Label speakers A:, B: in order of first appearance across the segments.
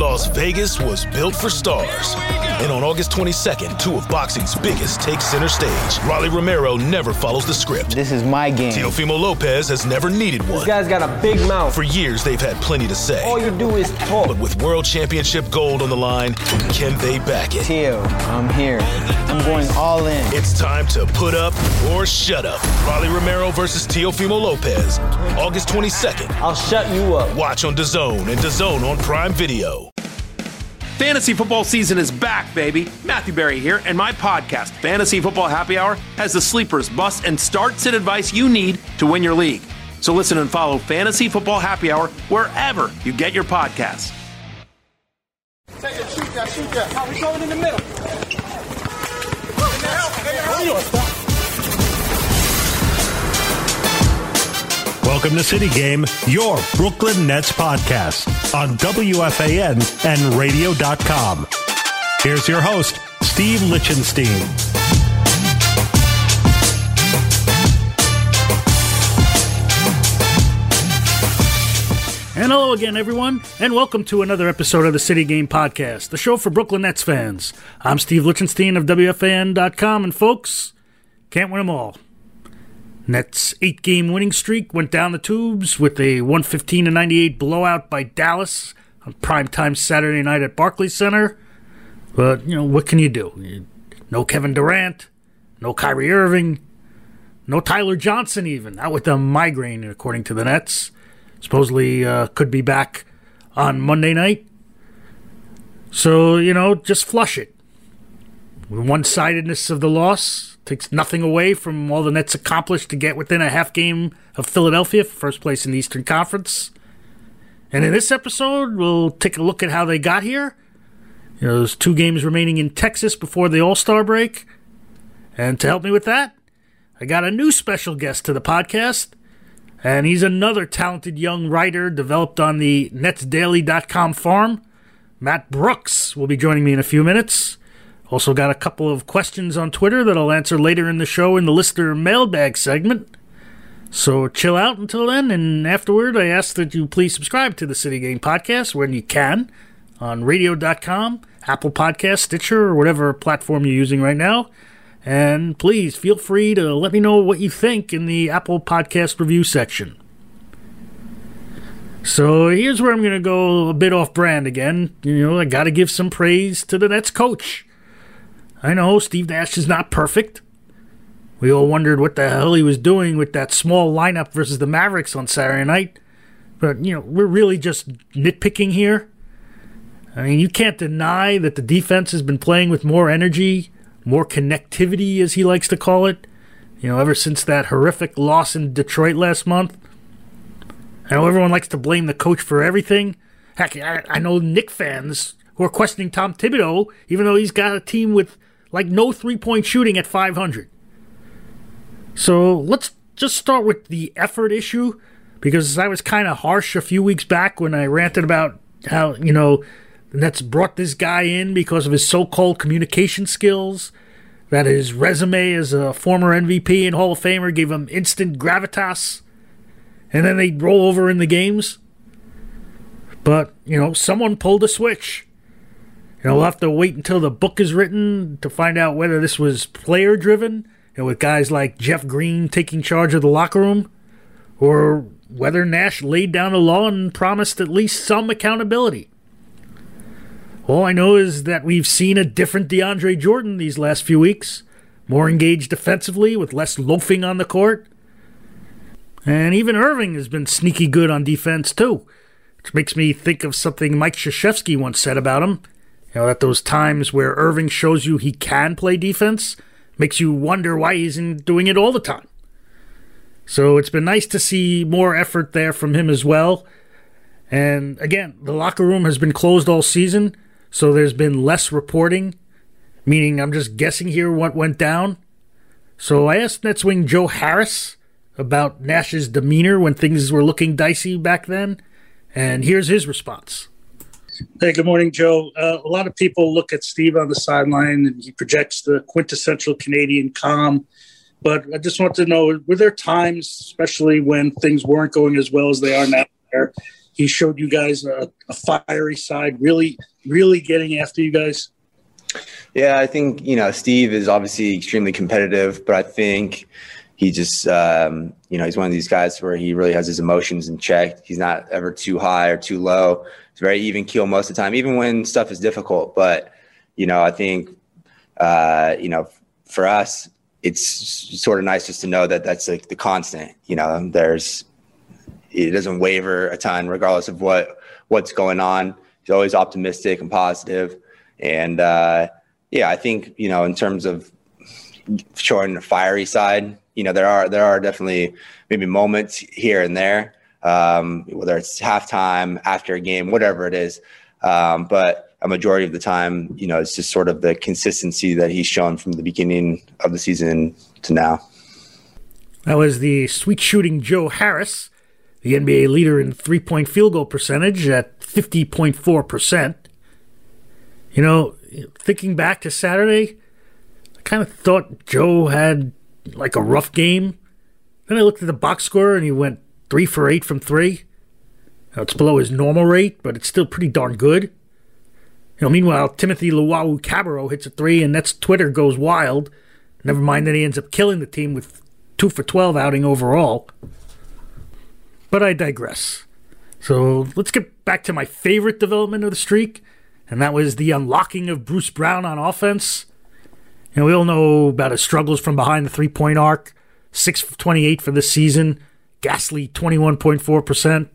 A: Las Vegas was built for stars. And on August 22nd, two of boxing's biggest take center stage. Rolly Romero never follows the script.
B: This is my game.
A: Teofimo Lopez has never needed one.
C: This guy's got a big mouth.
A: For years, they've had plenty to say.
C: All you do is talk.
A: But with World Championship gold on the line, can they back it?
B: Teo, I'm here. I'm going all in.
A: It's time to put up or shut up. Rolly Romero versus Teofimo Lopez, August 22nd.
C: I'll shut you up.
A: Watch on DAZN and DAZN on Prime Video.
D: Fantasy football season is back, baby. Matthew Berry here, and my podcast, Fantasy Football Happy Hour, has the sleepers, busts, and start-sit advice you need to win your league. So listen and follow Fantasy Football Happy Hour wherever you get your podcasts.
E: Take it, shoot that. How we going in the middle?
F: Welcome to City Game, your Brooklyn Nets podcast on WFAN and radio.com. Here's your host, Steve Lichtenstein.
G: And hello again, everyone, and welcome to another episode of the City Game Podcast, the show for Brooklyn Nets fans. I'm Steve Lichtenstein of WFAN.com, and folks, can't win them all. Nets' 8-game winning streak went down the tubes with a 115-98 blowout by Dallas on primetime Saturday night at Barclays Center. But, what can you do? No Kevin Durant, no Kyrie Irving, no Tyler Johnson even, out with a migraine, according to the Nets. Supposedly could be back on Monday night. So, just flush it. The one-sidedness of the loss takes nothing away from all the Nets accomplished to get within a half game of Philadelphia for first place in the Eastern Conference. And in this episode, we'll take a look at how they got here. There's 2 games remaining in Texas before the All-Star break. And to help me with that, I got a new special guest to the podcast. And he's another talented young writer developed on the NetsDaily.com farm. Matt Brooks will be joining me in a few minutes. Also got a couple of questions on Twitter that I'll answer later in the show in the listener mailbag segment. So chill out until then, and afterward I ask that you please subscribe to the City Game Podcast when you can on radio.com, Apple Podcasts, Stitcher, or whatever platform you're using right now. And please feel free to let me know what you think in the Apple Podcast review section. So here's where I'm going to go a bit off-brand again. I got to give some praise to the Nets coach. I know Steve Nash is not perfect. We all wondered what the hell he was doing with that small lineup versus the Mavericks on Saturday night. But, we're really just nitpicking here. I mean, you can't deny that the defense has been playing with more energy, more connectivity, as he likes to call it, ever since that horrific loss in Detroit last month. I know everyone likes to blame the coach for everything. Heck, I know Knicks fans who are questioning Tom Thibodeau, even though he's got a team with no three-point shooting at 500. So let's just start with the effort issue, because I was kind of harsh a few weeks back when I ranted about how, the Nets brought this guy in because of his so-called communication skills, that his resume as a former MVP and Hall of Famer gave him instant gravitas, and then they'd roll over in the games. But, someone pulled a switch. We'll have to wait until the book is written to find out whether this was player-driven, with guys like Jeff Green taking charge of the locker room, or whether Nash laid down the law and promised at least some accountability. All I know is that we've seen a different DeAndre Jordan these last few weeks, more engaged defensively with less loafing on the court. And even Irving has been sneaky good on defense too, which makes me think of something Mike Krzyzewski once said about him. At those times where Irving shows you he can play defense, makes you wonder why he isn't doing it all the time. So it's been nice to see more effort there from him as well. And again, the locker room has been closed all season, so there's been less reporting, meaning I'm just guessing here what went down. So I asked Nets wing Joe Harris about Nash's demeanor when things were looking dicey back then, and here's his response.
H: Hey, good morning, Joe. A lot of people look at Steve on the sideline and he projects the quintessential Canadian calm. But I just want to know, were there times, especially when things weren't going as well as they are now, where he showed you guys a fiery side, really, really getting after you guys?
I: Yeah, I think, Steve is obviously extremely competitive, but I think he just, he's one of these guys where he really has his emotions in check. He's not ever too high or too low. It's very even keel most of the time, even when stuff is difficult. But, I think, for us, it's sort of nice just to know that that's like the constant. It doesn't waver a ton regardless of what's going on. He's always optimistic and positive. And I think, in terms of showing the fiery side, there are definitely maybe moments here and there, whether it's halftime, after a game, whatever it is. But a majority of the time, it's just sort of the consistency that he's shown from the beginning of the season to now.
G: That was the sweet shooting Joe Harris, the NBA leader in three-point field goal percentage at 50.4%. Thinking back to Saturday, I kind of thought Joe had like a rough game. Then I looked at the box score and he went 3 for 8 from 3. It's below his normal rate, but it's still pretty darn good. Meanwhile, Timothy Luwawu-Cabarrot hits a 3 and Nets Twitter goes wild. Never mind that he ends up killing the team with 2 for 12 outing overall. But I digress. So let's get back to my favorite development of the streak, and that was the unlocking of Bruce Brown on offense. We all know about his struggles from behind the three-point arc, 6 for 28 for this season, ghastly 21.4%.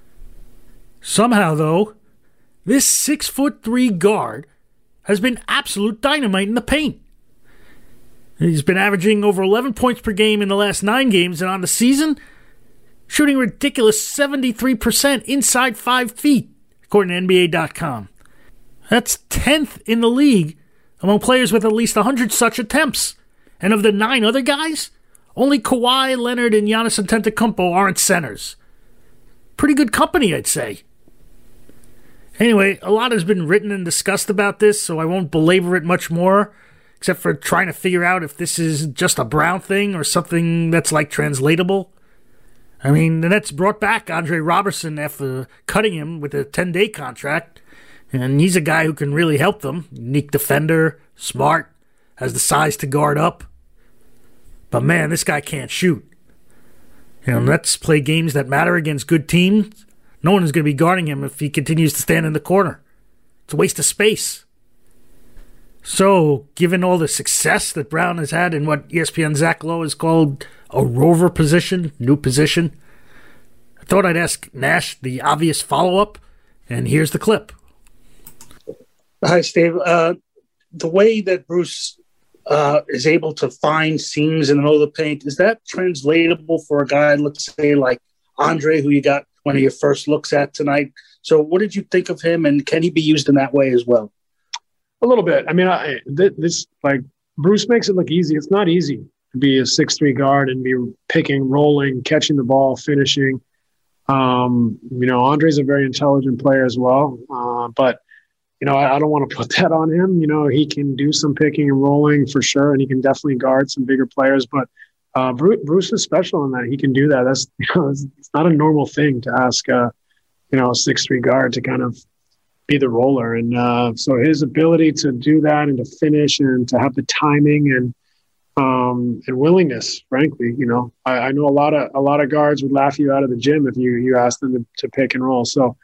G: Somehow, though, this 6'3" guard has been absolute dynamite in the paint. He's been averaging over 11 points per game in the last 9 games, and on the season, shooting a ridiculous 73% inside 5 feet, according to NBA.com. That's 10th in the league among players with at least 100 such attempts. And of the 9 other guys, only Kawhi Leonard and Giannis Antetokounmpo aren't centers. Pretty good company, I'd say. Anyway, a lot has been written and discussed about this, so I won't belabor it much more, except for trying to figure out if this is just a Brown thing or something that's like translatable. I mean, the Nets brought back Andre Robertson after cutting him with a 10-day contract, and he's a guy who can really help them. Unique defender, smart, has the size to guard up. But man, this guy can't shoot. Nets play games that matter against good teams. No one is going to be guarding him if he continues to stand in the corner. It's a waste of space. So, given all the success that Brown has had in what ESPN Zach Lowe has called a rover position, new position, I thought I'd ask Nash the obvious follow-up, and here's the clip.
H: Hi, Steve. The way that Bruce is able to find seams in the middle of the paint, is that translatable for a guy, let's say, like Andre, who you got one of your first looks at tonight? So what did you think of him, and can he be used in that way as well?
J: A little bit. I mean, this Bruce makes it look easy. It's not easy to be a 6'3" guard and be picking, rolling, catching the ball, finishing. Andre's a very intelligent player as well. But I don't want to put that on him. He can do some picking and rolling for sure, and he can definitely guard some bigger players. But Bruce is special in that he can do that. That's it's not a normal thing to ask a 6'3" guard to kind of be the roller, and so his ability to do that and to finish and to have the timing and willingness, frankly, I know a lot of guards would laugh you out of the gym if you asked them to pick and roll. So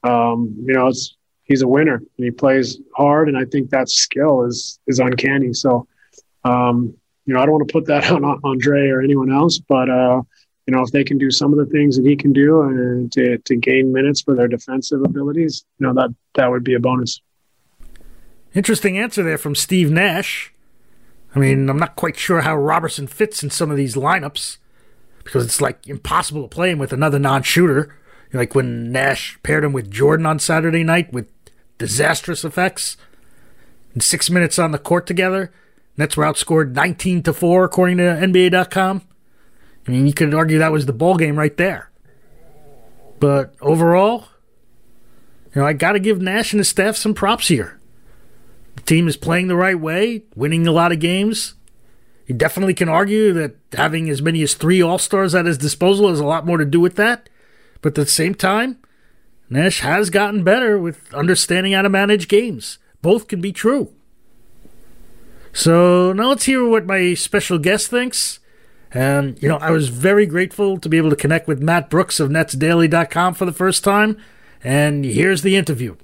J: he's a winner and he plays hard, and I think that skill is uncanny. So I don't want to put that on Andre or anyone else, but if they can do some of the things that he can do and to gain minutes for their defensive abilities, that would be a bonus.
G: Interesting answer there from Steve Nash. I mean, I'm not quite sure how Robertson fits in some of these lineups because it's like impossible to play him with another non-shooter. Like when Nash paired him with Jordan on Saturday night with disastrous effects. In 6 minutes on the court together, Nets were outscored 19-4 according to NBA.com. I mean, you could argue that was the ball game right there. But overall, I got to give Nash and his staff some props here. The team is playing the right way, winning a lot of games. You definitely can argue that having as many as 3 All-Stars at his disposal has a lot more to do with that. But at the same time, Nash has gotten better with understanding how to manage games. Both can be true. So now let's hear what my special guest thinks. And, I was very grateful to be able to connect with Matt Brooks of NetsDaily.com for the first time. And here's the interview.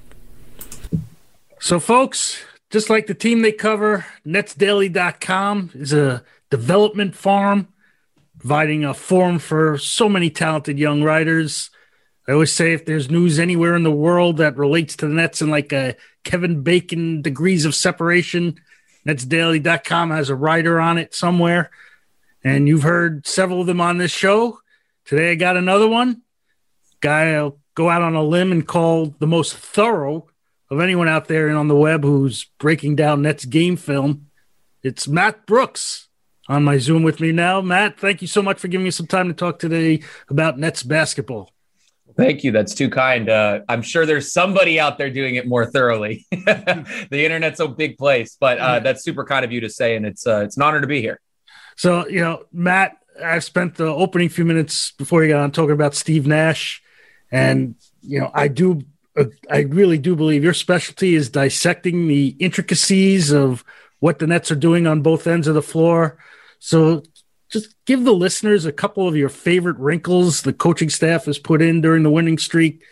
G: So, folks, just like the team they cover, NetsDaily.com is a development farm providing a forum for so many talented young writers. I always say if there's news anywhere in the world that relates to the Nets in like a Kevin Bacon degrees of separation, NetsDaily.com has a writer on it somewhere. And you've heard several of them on this show. Today I got another one. Guy I'll go out on a limb and call the most thorough of anyone out there and on the web who's breaking down Nets game film. It's Matt Brooks on my Zoom with me now. Matt, thank you so much for giving me some time to talk today about Nets basketball.
K: Thank you. That's too kind. I'm sure there's somebody out there doing it more thoroughly. The internet's a big place, but that's super kind of you to say, and it's an honor to be here.
G: So, Matt, I've spent the opening few minutes before you got on talking about Steve Nash, and I really do believe your specialty is dissecting the intricacies of what the Nets are doing on both ends of the floor. So just give the listeners a couple of your favorite wrinkles the coaching staff has put in during the winning streak,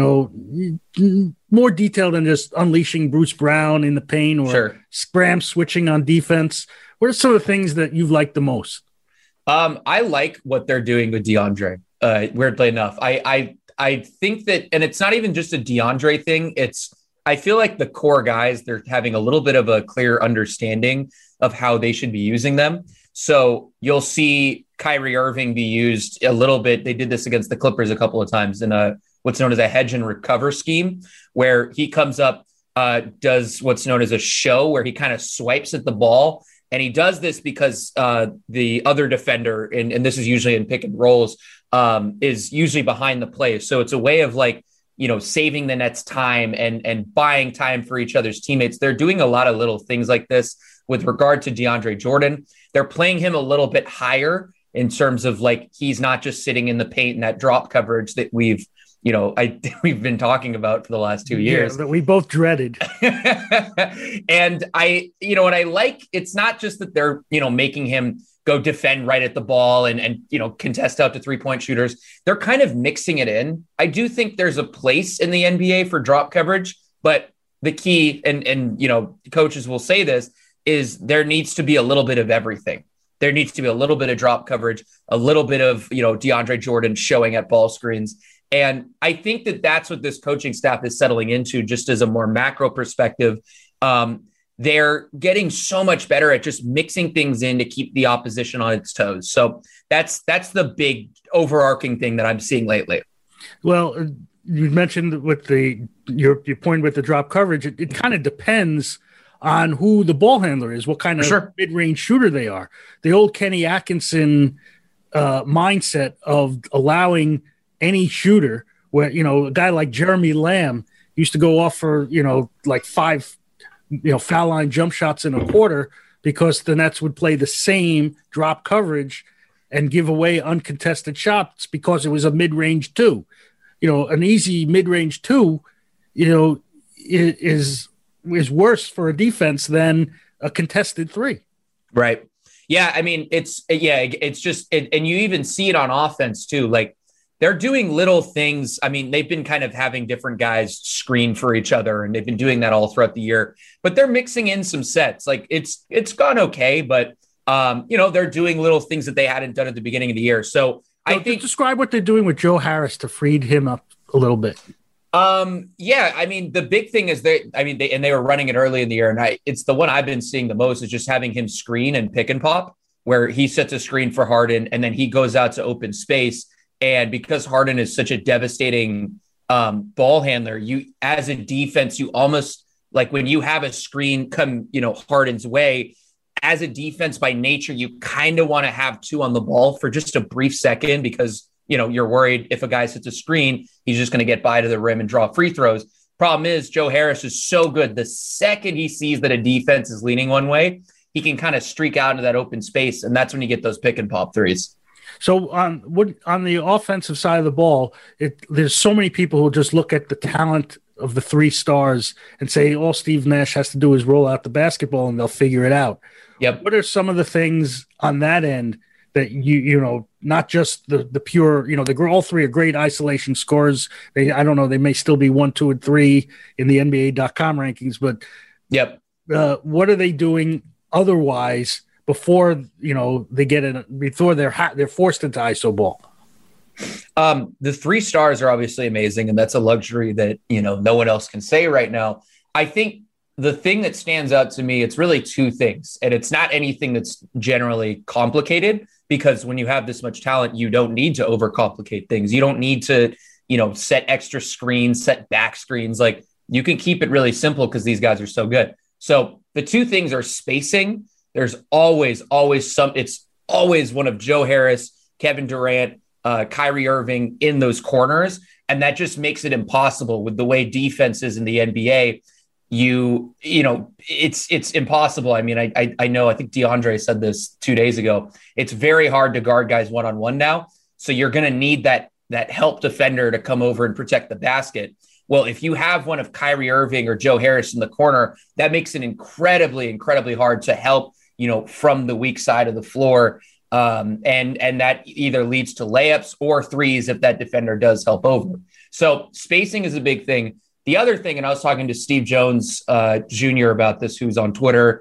G: more detailed than just unleashing Bruce Brown in the paint or scram switching on defense. What are some of the things that you've liked the most?
K: I like what they're doing with DeAndre, weirdly enough. I think that, and it's not even just a DeAndre thing. I feel like the core guys, they're having a little bit of a clear understanding of how they should be using them. So you'll see Kyrie Irving be used a little bit. They did this against the Clippers a couple of times in what's known as a hedge and recover scheme, where he comes up, does what's known as a show, where he kind of swipes at the ball. And he does this because the other defender, and this is usually in pick and rolls, is usually behind the play. So it's a way of saving the Nets time and buying time for each other's teammates. They're doing a lot of little things like this with regard to DeAndre Jordan. They're playing him a little bit higher in terms of he's not just sitting in the paint in that drop coverage that we've been talking about for the last 2 years.
G: Yeah, that we both dreaded.
K: And what I like, it's not just that they're, making him go defend right at the ball and contest out to 3-point shooters. They're kind of mixing it in. I do think there's a place in the NBA for drop coverage, but the key, and coaches will say this, is there needs to be a little bit of everything. There needs to be a little bit of drop coverage, a little bit of, DeAndre Jordan showing at ball screens. And I think that that's what this coaching staff is settling into, just as a more macro perspective. They're getting so much better at just mixing things in to keep the opposition on its toes. So that's the big overarching thing that I'm seeing lately.
G: Well, you mentioned with your point with the drop coverage, it kind of depends on who the ball handler is, what kind of mid-range shooter they are. The old Kenny Atkinson mindset of allowing any shooter where, a guy like Jeremy Lamb used to go off for, 5, foul line jump shots in a quarter because the Nets would play the same drop coverage and give away uncontested shots because it was a mid-range 2. An easy mid-range 2, is worse for a defense than a contested 3.
K: Right. Yeah. I mean, it's just, and you even see it on offense too. They're doing little things. I mean, they've been kind of having different guys screen for each other, and they've been doing that all throughout the year, but they're mixing in some sets. It's gone okay, but they're doing little things that they hadn't done at the beginning of the year. So I think
G: describe what they're doing with Joe Harris to free him up a little bit.
K: Yeah, I mean, the big thing is they were running it early in the year, and it's the one I've been seeing the most is just having him screen and pick and pop, where he sets a screen for Harden and then he goes out to open space. And because Harden is such a devastating ball handler, you as a defense, you almost when you have a screen come, Harden's way, as a defense by nature, you kind of want to have 2 on the ball for just a brief second because, you're worried if a guy sets a screen, he's just going to get by to the rim and draw free throws. Problem is, Joe Harris is so good. The second he sees that a defense is leaning one way, he can kind of streak out into that open space. And that's when you get those pick and pop threes.
G: So on the offensive side of the ball, there's so many people who just look at the talent of the 3 stars and say all Steve Nash has to do is roll out the basketball and they'll figure it out.
K: Yep.
G: What are some of the things on that end that you know, not just the pure, you know, all 3 are great isolation scorers. I don't know, they may still be 1, 2, and 3 in the NBA.com rankings, but
K: yep.
G: What are they doing otherwise before, you know, they get it, before they're forced into ISO ball?
K: The 3 stars are obviously amazing, and that's a luxury that, you know, no one else can say right now. I think the thing that stands out to me, it's really 2 things, and it's not anything that's generally complicated, because when you have this much talent, you don't need to overcomplicate things. You don't need to, you know, set extra screens, set back screens. Like, you can keep it really simple because these guys are so good. So the 2 things are spacing. There's always it's always one of Joe Harris, Kevin Durant, Kyrie Irving in those corners. And that just makes it impossible with the way defense is in the NBA. You know, it's impossible. I mean, I know, I think DeAndre said this 2 days ago. It's very hard to guard guys one-on-one now. So you're going to need that help defender to come over and protect the basket. Well, if you have one of Kyrie Irving or Joe Harris in the corner, that makes it incredibly, incredibly hard to help, you know, from the weak side of the floor. And that either leads to layups or threes if that defender does help over. So spacing is a big thing. The other thing, and I was talking to Steve Jones Jr. about this, who's on Twitter,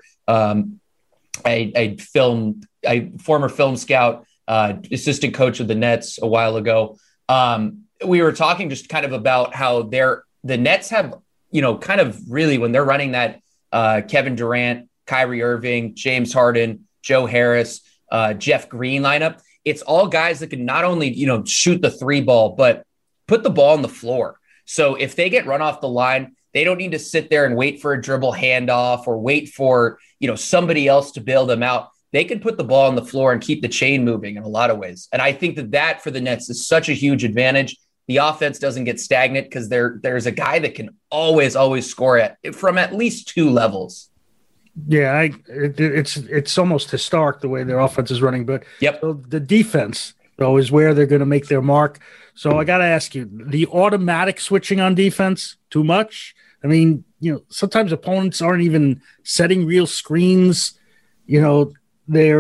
K: a former film scout, assistant coach of the Nets a while ago. We were talking just kind of about how the Nets have, you know, kind of really, when they're running that Kevin Durant, Kyrie Irving, James Harden, Joe Harris, Jeff Green lineup, it's all guys that can not only, you know, shoot the 3 ball, but put the ball on the floor. So if they get run off the line, they don't need to sit there and wait for a dribble handoff or wait for, you know, somebody else to bail them out. They can put the ball on the floor and keep the chain moving in a lot of ways. And I think that for the Nets is such a huge advantage. The offense doesn't get stagnant because there's a guy that can always score from at least 2 levels.
G: Yeah, it's almost historic the way their offense is running. But
K: yep.
G: So the defense, though, is where they're going to make their mark. So I got to ask you, the automatic switching on defense, too much? I mean, you know, sometimes opponents aren't even setting real screens. You know, they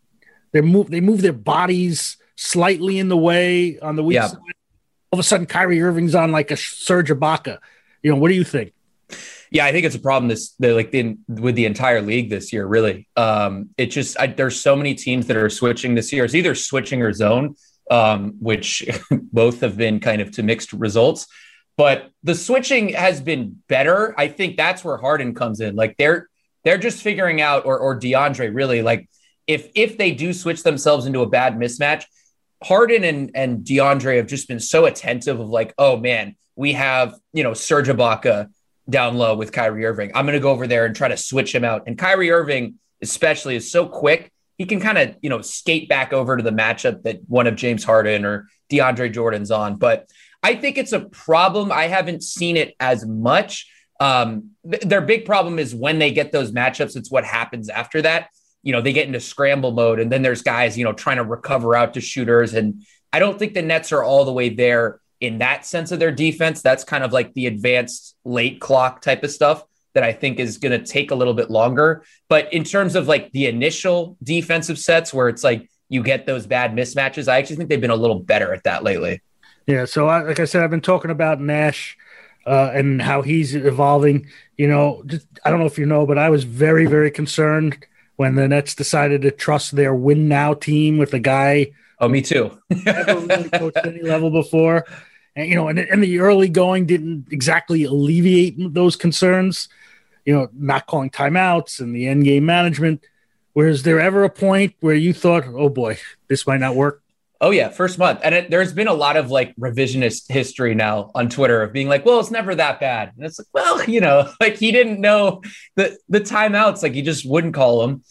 G: move their bodies slightly in the way on the weak side. All of a sudden, Kyrie Irving's on like a Serge Ibaka. You know, what do you think?
K: Yeah, I think it's a problem with the entire league this year, really. There's so many teams that are switching this year. It's either switching or zone, which both have been kind of to mixed results. But the switching has been better. I think that's where Harden comes in. Like they're just figuring out, or DeAndre really, like if they do switch themselves into a bad mismatch, Harden and DeAndre have just been so attentive of like, oh man, we have, you know, Serge Ibaka down low with Kyrie Irving. I'm going to go over there and try to switch him out. And Kyrie Irving especially is so quick. He can kind of, you know, skate back over to the matchup that one of James Harden or DeAndre Jordan's on. But I think it's a problem. I haven't seen it as much. Their big problem is when they get those matchups, it's what happens after that. You know, they get into scramble mode and then there's guys, you know, trying to recover out to shooters. And I don't think the Nets are all the way there in that sense of their defense. That's kind of like the advanced late clock type of stuff that I think is going to take a little bit longer. But in terms of like the initial defensive sets where it's like you get those bad mismatches, I actually think they've been a little better at that lately.
G: Yeah. So like I said, I've been talking about Nash and how he's evolving. You know, I don't know if you know, but I was very, very concerned when the Nets decided to trust their win now team with a guy.
K: Oh, me too.
G: Never really coached any level before. And, you know, and the early going didn't exactly alleviate those concerns, you know, not calling timeouts and the end game management. Was there ever a point where you thought, oh boy, this might not work?
K: Oh yeah. First month. And there's been a lot of like revisionist history now on Twitter of being like, well, it's never that bad. And it's like, well, you know, like he didn't know the timeouts, like he just wouldn't call them.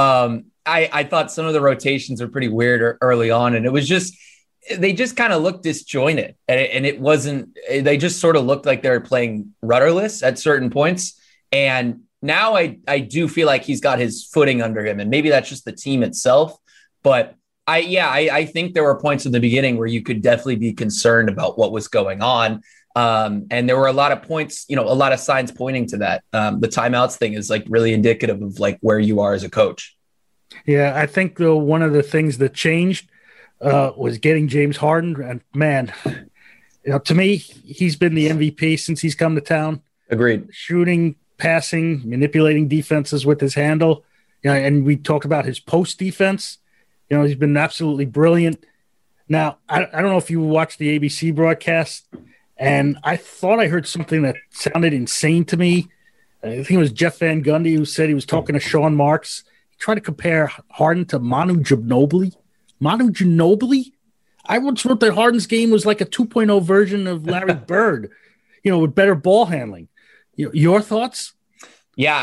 K: I thought some of the rotations were pretty weird early on. And it was just, they just kind of looked disjointed and it wasn't, they just sort of looked like they were playing rudderless at certain points. And now I do feel like he's got his footing under him and maybe that's just the team itself, but I think there were points in the beginning where you could definitely be concerned about what was going on. And there were a lot of points, a lot of signs pointing to that. The timeouts thing is like really indicative of like where you are as a coach.
G: Yeah, I think though one of the things that changed was getting James Harden. And man, to me, he's been the MVP since he's come to town.
K: Agreed.
G: Shooting, passing, manipulating defenses with his handle. And we talked about his post defense. He's been absolutely brilliant. Now, I don't know if you watched the ABC broadcast, and I thought I heard something that sounded insane to me. I think it was Jeff Van Gundy who said he was talking to Sean Marks. He tried to compare Harden to Manu Ginobili. Manu Ginobili? I once wrote that Harden's game was like a 2.0 version of Larry Bird, with better ball handling. Your thoughts?
K: Yeah,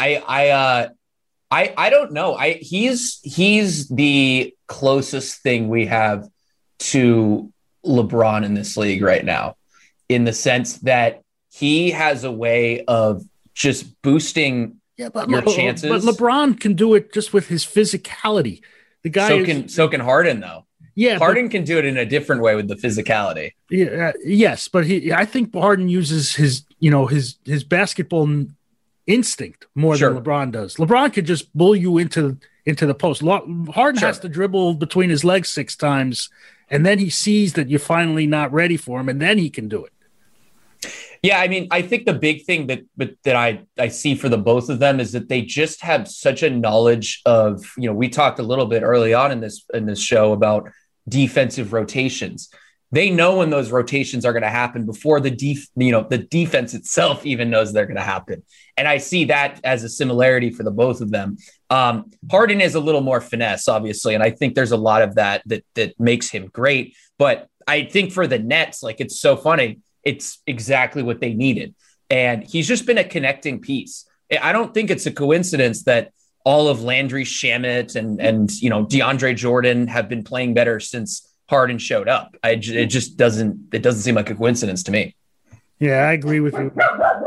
K: I don't know. He's the closest thing we have to LeBron in this league right now, in the sense that he has a way of just boosting your chances.
G: But LeBron can do it just with his physicality. The guy
K: so can Harden though.
G: Yeah,
K: Harden can do it in a different way with the physicality.
G: Yeah, yes, but I think Harden uses his basketball instinct more than LeBron does. LeBron could just bull you into the post. Harden has to dribble between his legs 6 times, and then he sees that you're finally not ready for him, and then he can do it.
K: Yeah, I mean, I think the big thing that I see for the both of them is that they just have such a knowledge of, we talked a little bit early on in this show about defensive rotations. They know when those rotations are going to happen before the defense itself even knows they're going to happen. And I see that as a similarity for the both of them. Harden is a little more finesse, obviously, and I think there's a lot of that makes him great. But I think for the Nets, like, it's so funny. It's exactly what they needed. And he's just been a connecting piece. I don't think it's a coincidence that all of Landry Shamet and DeAndre Jordan have been playing better since Harden showed up. It doesn't seem like a coincidence to me.
G: Yeah, I agree with you.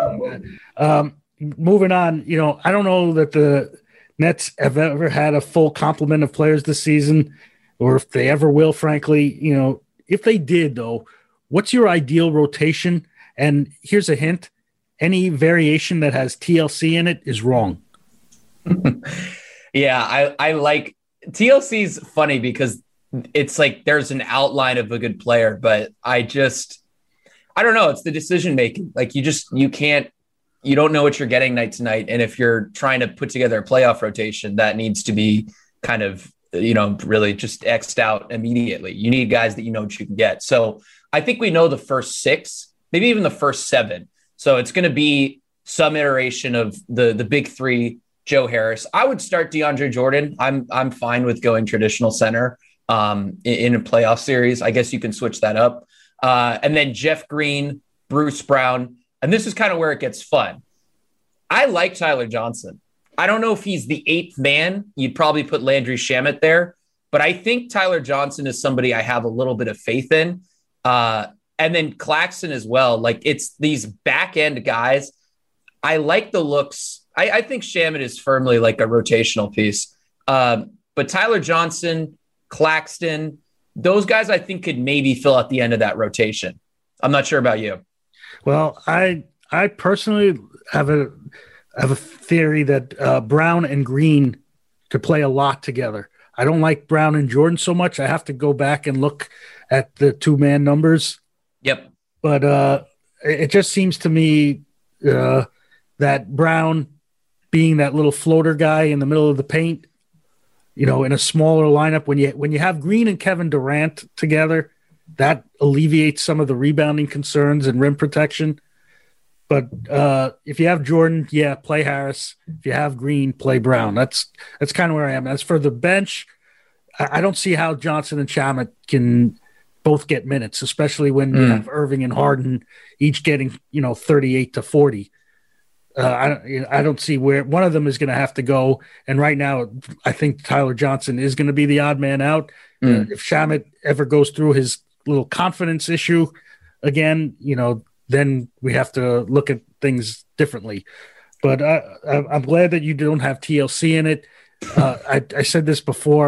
G: Moving on, I don't know that the Nets have ever had a full complement of players this season, or if they ever will, frankly. If they did, though, what's your ideal rotation? And here's a hint. Any variation that has TLC in it is wrong.
K: Yeah, I like TLC's funny because it's like there's an outline of a good player, but I don't know. It's the decision making. Like you don't know what you're getting night to night. And if you're trying to put together a playoff rotation, that needs to be kind of, really just X'd out immediately. You need guys that you know what you can get. So I think we know the first 6, maybe even the first 7. So it's going to be some iteration of the big 3, Joe Harris. I would start DeAndre Jordan. I'm fine with going traditional center in a playoff series. I guess you can switch that up. And then Jeff Green, Bruce Brown. And this is kind of where it gets fun. I like Tyler Johnson. I don't know if he's the 8th man. You'd probably put Landry Shamet there. But I think Tyler Johnson is somebody I have a little bit of faith in. And then Claxton as well. Like, it's these back end guys. I like the looks. I think Shamet is firmly like a rotational piece. But Tyler Johnson, Claxton, those guys I think could maybe fill out the end of that rotation. I'm not sure about you.
G: Well, I personally have a theory that Brown and Green could play a lot together. I don't like Brown and Jordan so much. I have to go back and look at the 2-man numbers.
K: Yep.
G: But it just seems to me that Brown being that little floater guy in the middle of the paint, in a smaller lineup, when you have Green and Kevin Durant together, that alleviates some of the rebounding concerns and rim protection. But if you have Jordan, play Harris. If you have Green, play Brown. That's kind of where I am. As for the bench, I don't see how Johnson and Shamet can both get minutes, especially when you have Irving and Harden each getting 38 to 40. I don't see where one of them is going to have to go. And right now, I think Tyler Johnson is going to be the odd man out. If Shamet ever goes through his little confidence issue again, then we have to look at things differently. But I'm glad that you don't have TLC in it. I said this before.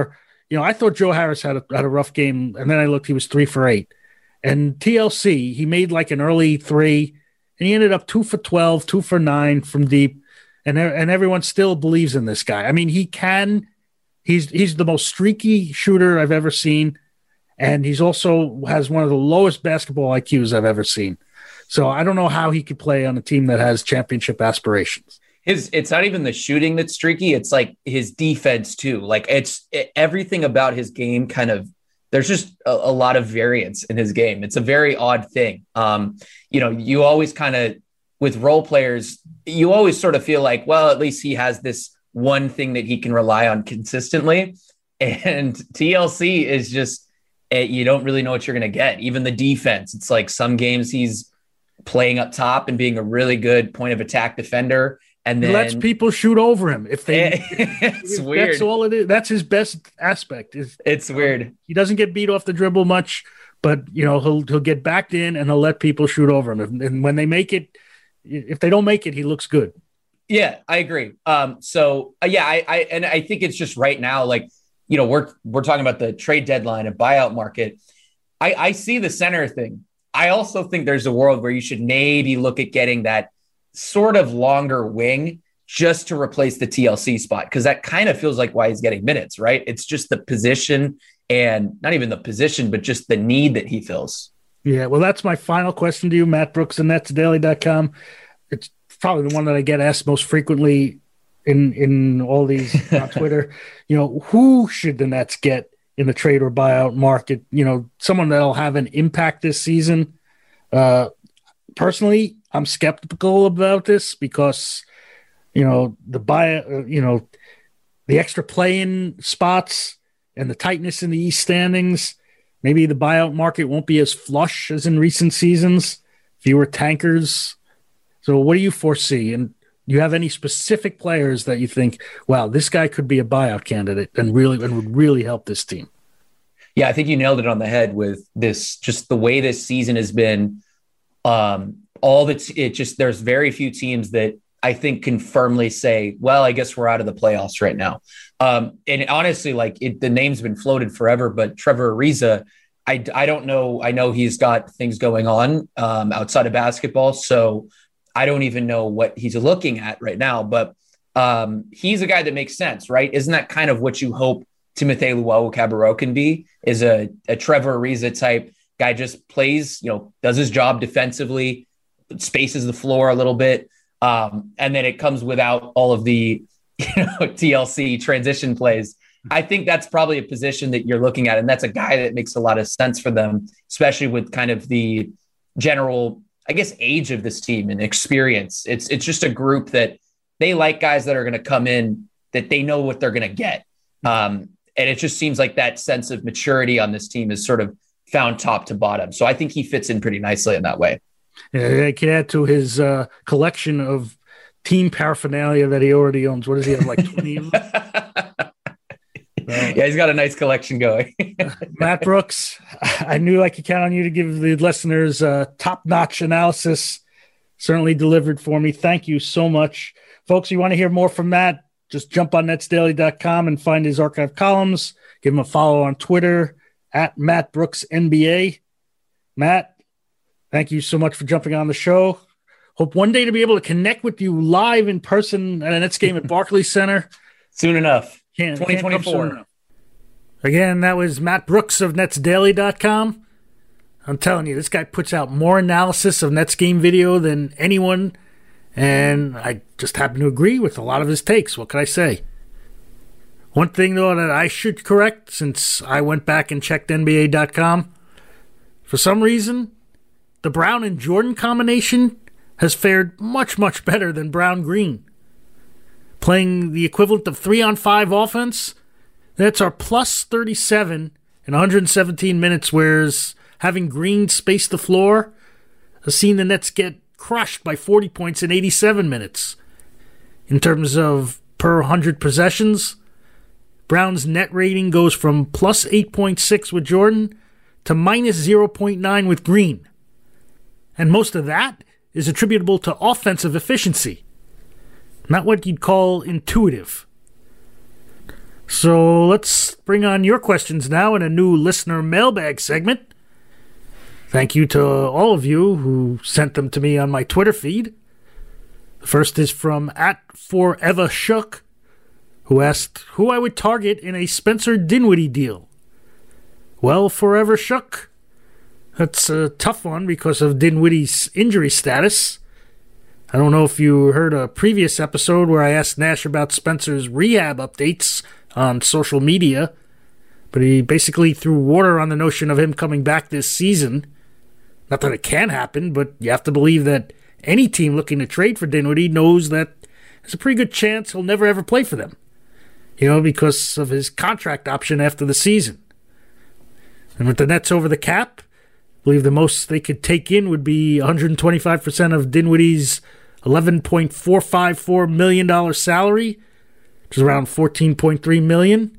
G: I thought Joe Harris had a rough game, and then I looked, he was 3 for 8. And TLC, he made like an early 3, and he ended up 2 for 12, 2 for 9 from deep, and everyone still believes in this guy. I mean, he's the most streaky shooter I've ever seen, and he's also has one of the lowest basketball IQs I've ever seen. So I don't know how he could play on a team that has championship aspirations.
K: It's not even the shooting that's streaky. It's like his defense too. Like everything about his game kind of, there's just a lot of variance in his game. It's a very odd thing. You always kind of, with role players, you always sort of feel like, well, at least he has this one thing that he can rely on consistently. And TLC is just, you don't really know what you're going to get. Even the defense, it's like some games he's playing up top and being a really good point of attack defender. And then
G: he lets people shoot over him.
K: It's weird.
G: That's all it is. That's his best aspect.
K: It's weird.
G: He doesn't get beat off the dribble much, but he'll get backed in and he'll let people shoot over him. And when they make it, if they don't make it, he looks good.
K: Yeah, I agree. I think it's just right now, like, we're talking about the trade deadline and buyout market. I see the center thing. I also think there's a world where you should maybe look at getting that sort of longer wing just to replace the TLC spot, because that kind of feels like why he's getting minutes, right? It's just the position, and not even the position, but just the need that he fills.
G: Yeah, well, that's my final question to you, Matt Brooks and NetsDaily.com. It's probably the one that I get asked most frequently in all these on Twitter. Who should the Nets get in the trade or buyout market? Someone that'll have an impact this season. Personally, I'm skeptical about this because, the extra play-in spots and the tightness in the East standings, maybe the buyout market won't be as flush as in recent seasons, fewer tankers. So what do you foresee? And do you have any specific players that you think, wow, this guy could be a buyout candidate and would really help this team?
K: Yeah, I think you nailed it on the head with this, just the way this season has been. There's very few teams that I think can firmly say, well, I guess we're out of the playoffs right now. And honestly, the name's been floated forever, but Trevor Ariza, I don't know. I know he's got things going on outside of basketball, so I don't even know what he's looking at right now, but he's a guy that makes sense, right? Isn't that kind of what you hope Timothé Luwawu-Cabarrot can be, is a Trevor Ariza type guy, just plays, does his job defensively, spaces the floor a little bit. And then it comes without all of the, TLC transition plays. I think that's probably a position that you're looking at. And that's a guy that makes a lot of sense for them, especially with kind of the general, I guess, age of this team and experience. It's just a group that they like guys that are going to come in that they know what they're going to get. And it just seems like that sense of maturity on this team is sort of found top to bottom. So I think he fits in pretty nicely in that way.
G: Yeah, I can add to his collection of team paraphernalia that he already owns. What does he have, like 20 of them?
K: Yeah, he's got a nice collection going.
G: Matt Brooks, I knew I could count on you to give the listeners top-notch analysis. Certainly delivered for me. Thank you so much. Folks, you want to hear more from Matt, just jump on netsdaily.com and find his archive columns. Give him a follow on Twitter at Matt Brooks NBA. Matt, thank you so much for jumping on the show. Hope one day to be able to connect with you live in person at a Nets game at Barclays Center.
K: Soon enough.
G: 2024. Again, that was Matt Brooks of netsdaily.com. I'm telling you, this guy puts out more analysis of Nets game video than anyone, and I just happen to agree with a lot of his takes. What can I say? One thing, though, that I should correct, since I went back and checked NBA.com, for some reason, the Brown and Jordan combination has fared much, much better than Brown-Green. Playing the equivalent of 3-on-5 offense, that's our plus 37 in 117 minutes, whereas having Green space the floor has seen the Nets get crushed by 40 points in 87 minutes. In terms of per 100 possessions, Brown's net rating goes from plus 8.6 with Jordan to minus 0.9 with Green. And most of that is attributable to offensive efficiency. Not what you'd call intuitive. So let's bring on your questions now in a new listener mailbag segment. Thank you to all of you who sent them to me on my Twitter feed. The first is from @ForeverShook, who asked who I would target in a Spencer Dinwiddie deal. Well, Forever Shook, that's a tough one because of Dinwiddie's injury status. I don't know if you heard a previous episode where I asked Nash about Spencer's rehab updates on social media, but he basically threw water on the notion of him coming back this season. Not that it can happen, but you have to believe that any team looking to trade for Dinwiddie knows that there's a pretty good chance he'll never ever play for them, because of his contract option after the season. And with the Nets over the cap, I believe the most they could take in would be 125% of Dinwiddie's $11.454 million salary, which is around $14.3 million.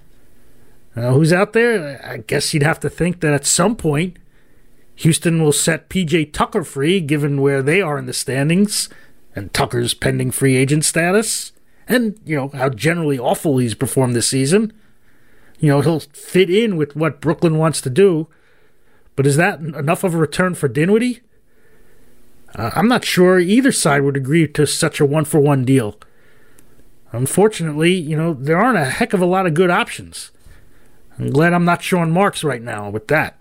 G: Who's out there? I guess you'd have to think that at some point, Houston will set P.J. Tucker free, given where they are in the standings, and Tucker's pending free agent status, and, how generally awful he's performed this season. He'll fit in with what Brooklyn wants to do, but is that enough of a return for Dinwiddie? I'm not sure either side would agree to such a one-for-one deal. Unfortunately, there aren't a heck of a lot of good options. I'm glad I'm not Sean Marks right now with that.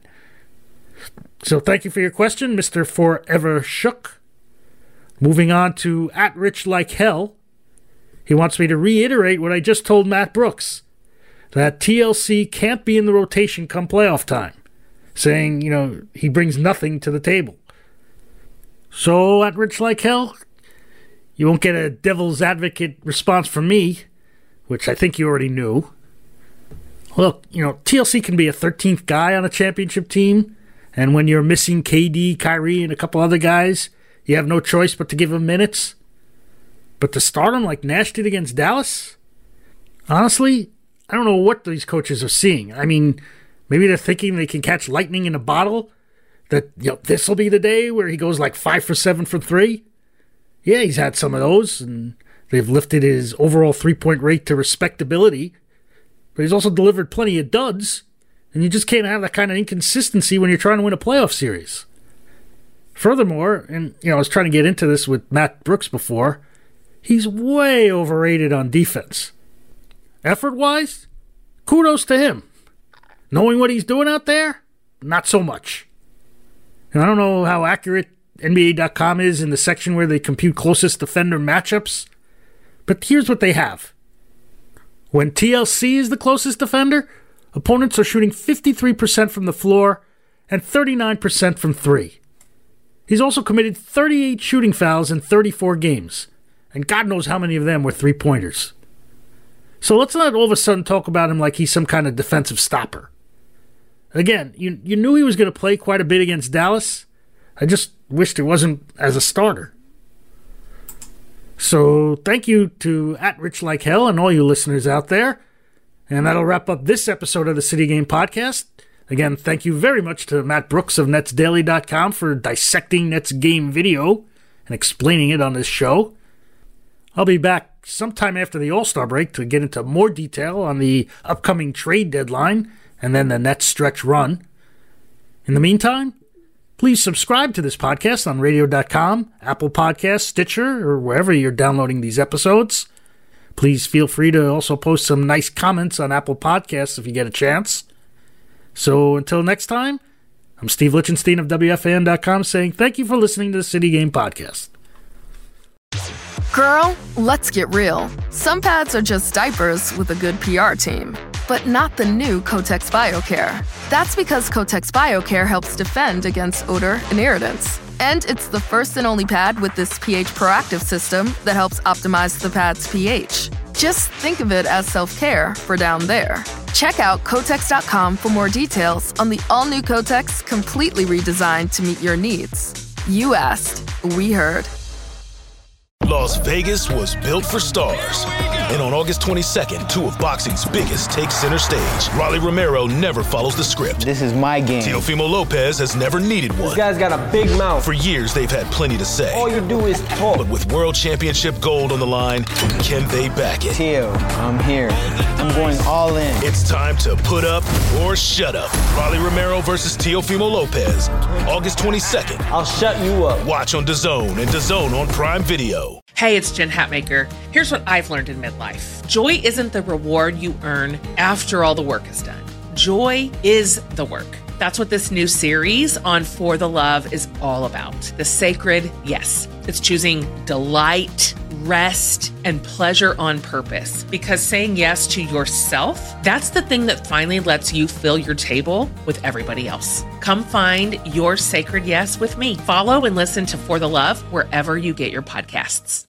G: So thank you for your question, Mr. Forever Shook. Moving on to @RichLikeHell. He wants me to reiterate what I just told Matt Brooks, that TLC can't be in the rotation come playoff time, saying, he brings nothing to the table. So @RichLikeHell, you won't get a devil's advocate response from me, which I think you already knew. Look, TLC can be a 13th guy on a championship team, and when you're missing KD, Kyrie, and a couple other guys, you have no choice but to give them minutes. But to start them like Nash did against Dallas? Honestly, I don't know what these coaches are seeing. I mean, maybe they're thinking they can catch lightning in a bottle, that this will be the day where he goes like 5 for 7 from 3. Yeah, he's had some of those, and they've lifted his overall three-point rate to respectability, but he's also delivered plenty of duds, and you just can't have that kind of inconsistency when you're trying to win a playoff series. Furthermore, and I was trying to get into this with Matt Brooks before, he's way overrated on defense. Effort-wise, kudos to him. Knowing what he's doing out there, not so much. And I don't know how accurate NBA.com is in the section where they compute closest defender matchups, but here's what they have. When TLC is the closest defender, opponents are shooting 53% from the floor and 39% from 3. He's also committed 38 shooting fouls in 34 games, and God knows how many of them were three-pointers. So let's not all of a sudden talk about him like he's some kind of defensive stopper. Again, you knew he was going to play quite a bit against Dallas. I just wished it wasn't as a starter. So thank you to @RichLikeHell and all you listeners out there. And that'll wrap up this episode of the City Game Podcast. Again, thank you very much to Matt Brooks of NetsDaily.com for dissecting Nets game video and explaining it on this show. I'll be back sometime after the All-Star break to get into more detail on the upcoming trade deadline and then the Nets stretch run. In the meantime, please subscribe to this podcast on radio.com, Apple Podcasts, Stitcher, or wherever you're downloading these episodes. Please feel free to also post some nice comments on Apple Podcasts if you get a chance. So until next time, I'm Steve Lichtenstein of WFAN.com saying thank you for listening to the City Game Podcast.
L: Girl, let's get real. Some pads are just diapers with a good PR team, but not the new Kotex BioCare. That's because Kotex BioCare helps defend against odor and irritants. And it's the first and only pad with this pH proactive system that helps optimize the pad's pH. Just think of it as self-care for down there. Check out Kotex.com for more details on the all-new Kotex, completely redesigned to meet your needs. You asked, we heard.
A: Las Vegas was built for stars. And on August 22nd, two of boxing's biggest take center stage. Rolly Romero never follows the script.
B: This is my game.
A: Teofimo Lopez has never needed one.
C: This guy's got a big mouth.
A: For years, they've had plenty to say.
C: All you do is talk.
A: But with World Championship gold on the line, can they back it?
B: Teo, I'm here. I'm going all in.
A: It's time to put up or shut up. Rolly Romero versus Teofimo Lopez. August 22nd.
C: I'll shut you up.
A: Watch on DAZN and DAZN on Prime Video.
M: Hey, it's Jen Hatmaker. Here's what I've learned in midlife. Joy isn't the reward you earn after all the work is done. Joy is the work. That's what this new series on For the Love is all about. The sacred yes. It's choosing delight, rest, and pleasure on purpose. Because saying yes to yourself, that's the thing that finally lets you fill your table with everybody else. Come find your sacred yes with me. Follow and listen to For the Love wherever you get your podcasts.